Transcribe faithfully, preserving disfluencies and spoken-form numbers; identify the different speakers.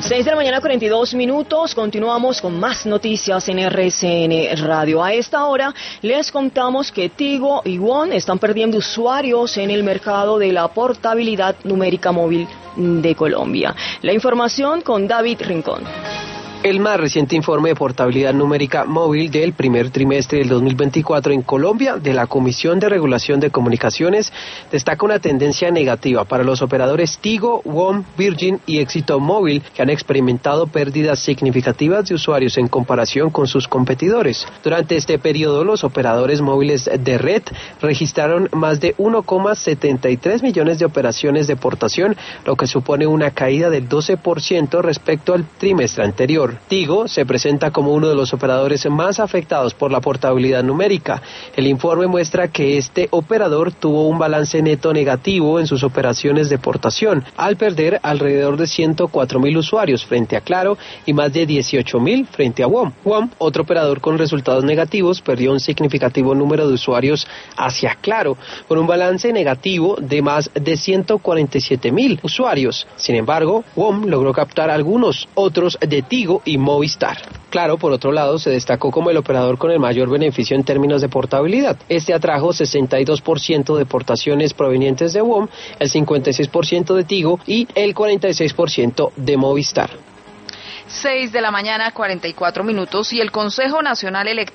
Speaker 1: seis de la mañana, cuarenta y dos minutos. Continuamos con más noticias en R C N Radio. A esta hora les contamos que Tigo y WOM están perdiendo usuarios en el mercado de la portabilidad numérica móvil de Colombia. La información con David Rincón.
Speaker 2: El más reciente informe de portabilidad numérica móvil del primer trimestre del dos mil veinticuatro en Colombia de la Comisión de Regulación de Comunicaciones destaca una tendencia negativa para los operadores Tigo, WOM, Virgin y Éxito Móvil, que han experimentado pérdidas significativas de usuarios en comparación con sus competidores. Durante este periodo, los operadores móviles de red registraron más de uno coma setenta y tres millones de operaciones de portación, lo que supone una caída del doce por ciento respecto al trimestre anterior. Tigo se presenta como uno de los operadores más afectados por la portabilidad numérica. El informe muestra que este operador tuvo un balance neto negativo en sus operaciones de portación, al perder alrededor de ciento cuatro mil usuarios frente a Claro y más de dieciocho mil frente a WOM. WOM, otro operador con resultados negativos, perdió un significativo número de usuarios hacia Claro, con un balance negativo de más de ciento cuarenta y siete mil usuarios. Sin embargo, WOM logró captar algunos otros de Tigo y Movistar. Claro, por otro lado, se destacó como el operador con el mayor beneficio en términos de portabilidad. Este atrajo sesenta y dos por ciento de portaciones provenientes de WOM, el cincuenta y seis por ciento de Tigo y el cuarenta y seis por ciento de Movistar.
Speaker 3: seis de la mañana, cuarenta y cuatro minutos, y el Consejo Nacional Electoral